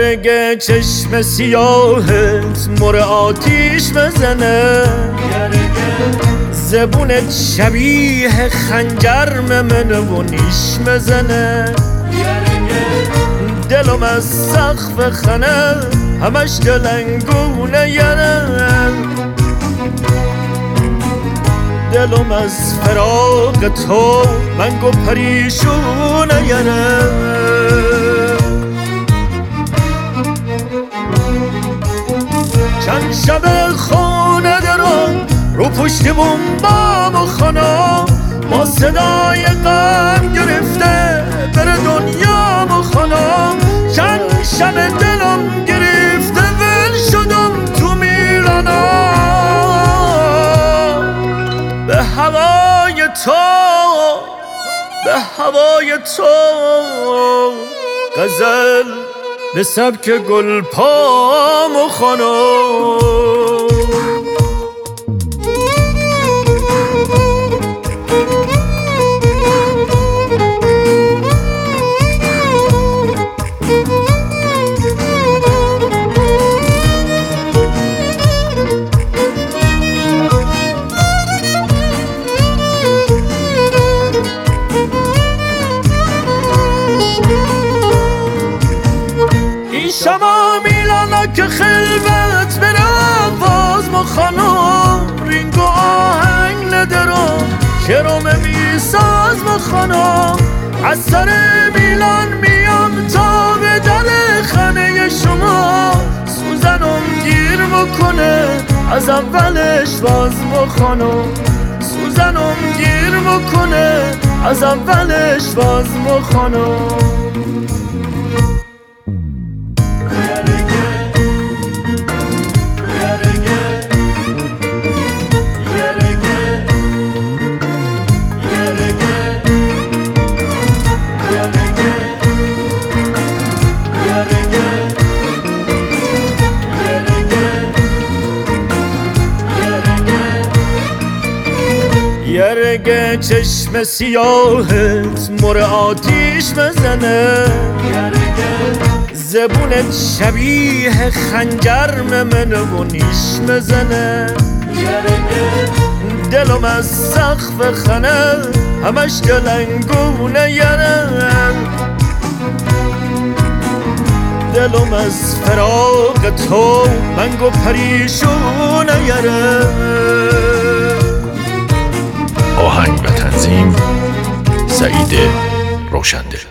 یرگه چشم سیاهت مر آتیش بزنه، زبونت شبیه خنجر ممنه و نیش بزنه، دلم از سقف خنه همش دلنگونه یره، دلم از فراق تو منگ و پریشونه یره. چند شب خونه درم رو پشت بومبام و خانم، با صدای غم گرفته بره دنیام و خانم، چند شب دلم گرفته ول شدم تو میرانم، به هوای تو به هوای تو غزل به سبک گل پام و خانم. شما میلانا که خلوت برم باز ما خانم، رینگ و آهنگ ندارم شروم میساز ما خانم، از سر میلان میام تا به در خانه شما، سوزنم گیر بکنه از اولش باز ما خانم، سوزنم گیر بکنه از اولش باز ما خانم. یرگه چشم سیاهت مر آتیش بزنه، زبونت شبیه خنجر ممنه و نیش بزنه، دلم از سقف خنه همش دلنگونه یره، دلم از فراق تو منگ و پریشونه یره. آهنگ و تنظیم سعید روشندل.